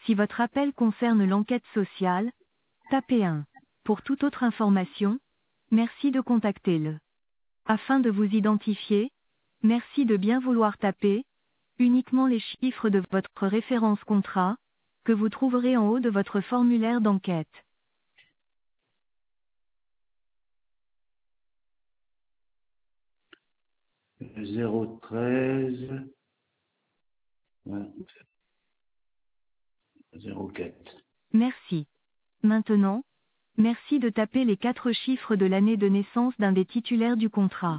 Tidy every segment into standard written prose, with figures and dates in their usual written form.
Si votre appel concerne l'enquête sociale, tapez 1. Pour toute autre information, merci de contacter le. Afin de vous identifier, merci de bien vouloir taper uniquement les chiffres de votre référence contrat, que vous trouverez en haut de votre formulaire d'enquête. Zéro treize 04. Merci. Maintenant, merci de taper les 4 chiffres de l'année de naissance d'un des titulaires du contrat.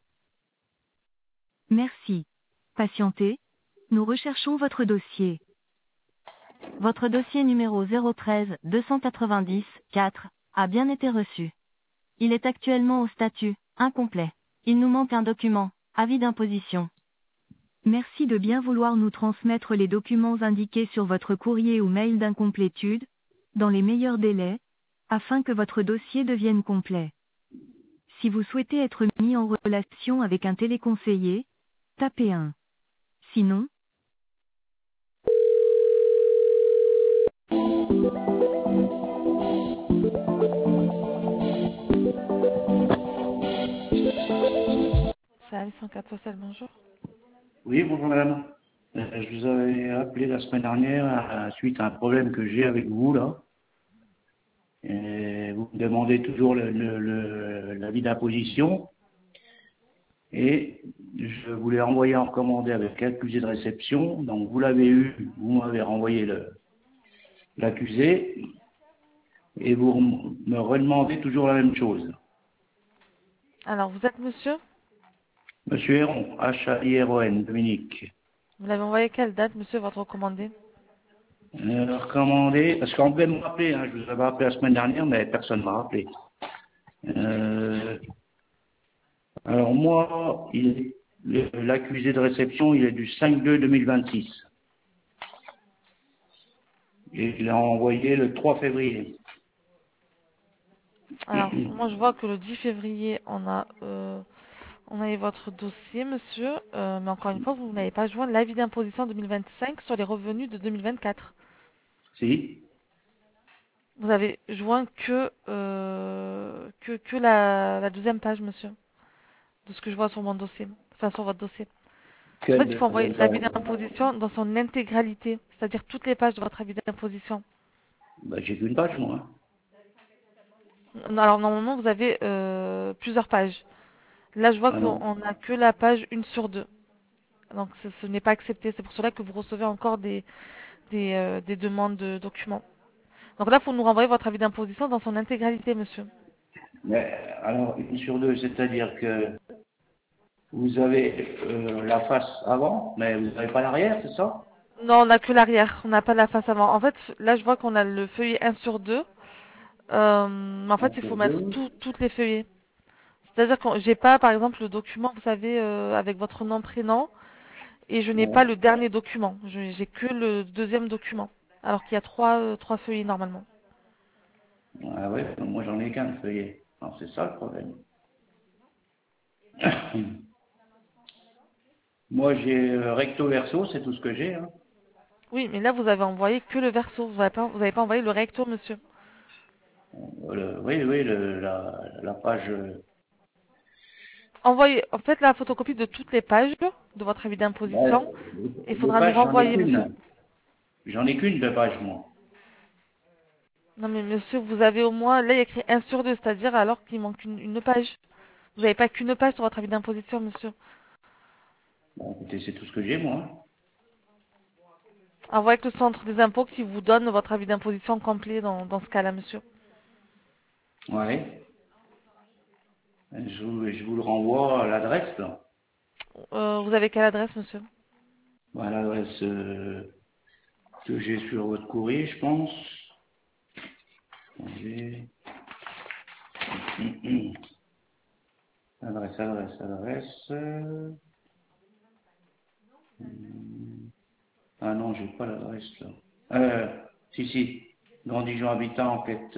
Merci. Patientez. Nous recherchons votre dossier. Votre dossier numéro 013 290 4 a bien été reçu. Il est actuellement au statut incomplet. Il nous manque un document, avis d'imposition. Merci de bien vouloir nous transmettre les documents indiqués sur votre courrier ou mail d'incomplétude, dans les meilleurs délais, afin que votre dossier devienne complet. Si vous souhaitez être mis en relation avec un téléconseiller, tapez 1. Sinon, Salut 104 social, bonjour. Oui, bonjour madame. Je vous avais appelé la semaine dernière suite à un problème que j'ai avec vous là. Et vous me demandez toujours l'avis d'imposition. Et je voulais envoyer en recommandé avec l'accusé de réception. Donc vous l'avez eu, vous m'avez renvoyé l'accusé. Et vous me redemandez toujours la même chose. Alors, vous êtes monsieur? Monsieur Héron, H-A-I-R-O-N, Dominique. Vous l'avez envoyé quelle date, monsieur, votre recommandé? Recommandé, parce qu'on devait me rappeler, hein, je vous avais appelé la semaine dernière, mais personne ne m'a rappelé. Alors moi, l'accusé de réception, il est du 5/2/2026. Et je l'ai envoyé le 3 février. Alors, moi, je vois que le 10 février, on a eu votre dossier, monsieur, mais encore une fois, vous n'avez pas joint l'avis d'imposition 2025 sur les revenus de 2024. Si. Vous avez joint que la deuxième page, monsieur, de ce que je vois sur mon dossier, enfin sur votre dossier. En fait, il faut envoyer l'avis d'imposition dans son intégralité, c'est-à-dire toutes les pages de votre avis d'imposition. Bah, j'ai qu'une page, moi. Alors, normalement, vous avez plusieurs pages. Là, je vois Ah non. qu'on n'a que la page 1/2. Donc, ce n'est pas accepté. C'est pour cela que vous recevez encore des demandes de documents. Donc là, il faut nous renvoyer votre avis d'imposition dans son intégralité, monsieur. Mais alors, 1/2, c'est-à-dire que vous avez la face avant, mais vous n'avez pas l'arrière, c'est ça? Non, on n'a que l'arrière. On n'a pas la face avant. En fait, là, je vois qu'on a le feuillet 1/2. Mais en fait, il faut mettre 1/2. toutes les feuillets. C'est-à-dire que j'ai pas, par exemple, le document, vous savez, avec votre nom, prénom. Et je n'ai Ouais. pas le dernier document. J'ai que le deuxième document. Alors qu'il y a trois feuillets normalement. Ah ouais, moi j'en ai qu'un feuillet. Alors c'est ça le problème. Moi j'ai recto verso, c'est tout ce que j'ai. Hein. Oui, mais là vous avez envoyé que le verso. Vous avez pas envoyé le recto, monsieur. Oui, oui, la page. Envoyez, en fait, la photocopie de toutes les pages de votre avis d'imposition. Il Les faudra nous pages, j'en ai renvoyer, monsieur. qu'une. J'en ai qu'une de page, moi. Non, mais monsieur, vous avez au moins, là il y a écrit 1/2, c'est-à-dire alors qu'il manque une page. Vous n'avez pas qu'une page sur votre avis d'imposition, monsieur. Bon, écoutez, c'est tout ce que j'ai, moi. Envoyez avec le centre des impôts qui vous donne votre avis d'imposition complet dans ce cas-là, monsieur. Ouais. Je vous le renvoie à l'adresse, là. Vous avez quelle adresse, monsieur? À l'adresse que j'ai sur votre courrier, je pense. Attendez. Adresse. Ah non, j'ai pas l'adresse là. Si. Grand Dijon Habitat, enquête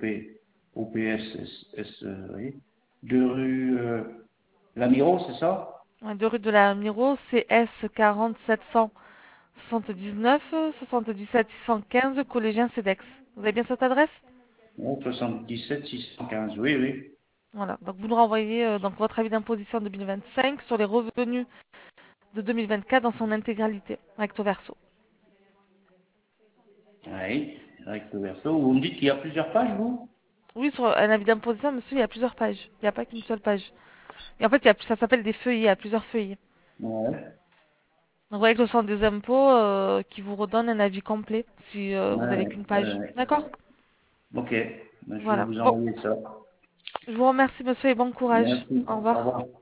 OPS, oui. 2 rue Lamiro, c'est ça? Ouais, 2 rue de la Miro, CS 47 79 77 615 collégien CEDEX. Vous avez bien cette adresse? Ouais, 77 615, oui, oui. Voilà. Donc vous nous renvoyez donc votre avis d'imposition 2025 sur les revenus de 2024 dans son intégralité, recto verso. Oui, recto verso. Vous me dites qu'il y a plusieurs pages, vous? Oui, sur un avis d'imposition, monsieur, il y a plusieurs pages. Il n'y a pas qu'une seule page. Et en fait, ça s'appelle des feuillets, il y a plusieurs feuillets. Ouais, Donc vous voyez que ce sont des impôts qui vous redonnent un avis complet si vous n'avez ouais, qu'une ouais, page. ouais. D'accord? Ok, ben, je vais Voilà. vous Bon, envoyer ça. je vous remercie, monsieur, et bon courage. Merci. Au Au revoir. revoir.